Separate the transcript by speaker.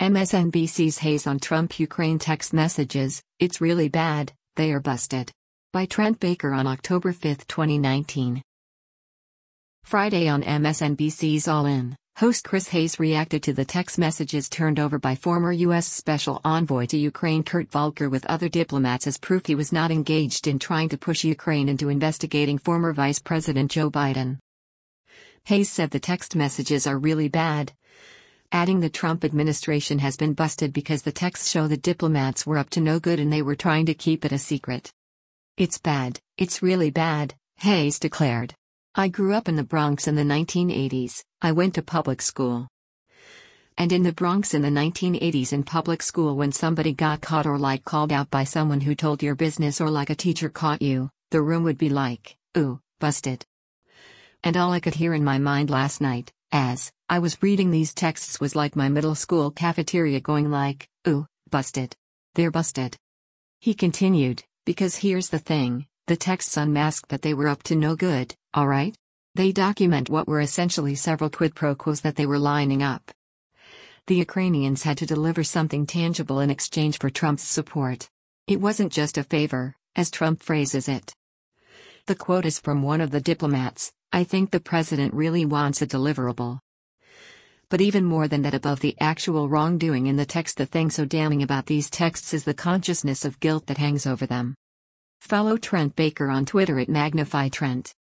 Speaker 1: MSNBC's Haze on Trump-Ukraine text messages, "It's really bad, they are busted." By Trent Baker on October 5, 2019. Friday on MSNBC's All In, host Chris Hayes reacted to the text messages turned over by former U.S. Special Envoy to Ukraine Kurt Volker with other diplomats as proof he was not engaged in trying to push Ukraine into investigating former Vice President Joe Biden. Hayes said the text messages are really bad, adding the Trump administration has been busted because the texts show the diplomats were up to no good and they were trying to keep it a secret. "It's bad, it's really bad," Hayes declared. "I grew up in the Bronx in the 1980s, I went to public school. And in the Bronx in the 1980s in public school when somebody got caught or called out by someone who told your business or a teacher caught you, the room would be like, ooh, busted." And all I could hear in my mind last night, as I was reading these texts was like my middle school cafeteria going like, ooh, busted. They're busted. He continued, because here's the thing, the texts unmask that they were up to no good, alright? They document what were essentially several quid pro quos that they were lining up. The Ukrainians had to deliver something tangible in exchange for Trump's support. It wasn't just a favor, as Trump phrases it. The quote is from one of the diplomats, "I think the president really wants a deliverable." But even more than that, above the actual wrongdoing in the text, the thing so damning about these texts is the consciousness of guilt that hangs over them. Follow Trent Baker on Twitter at MagnifyTrent.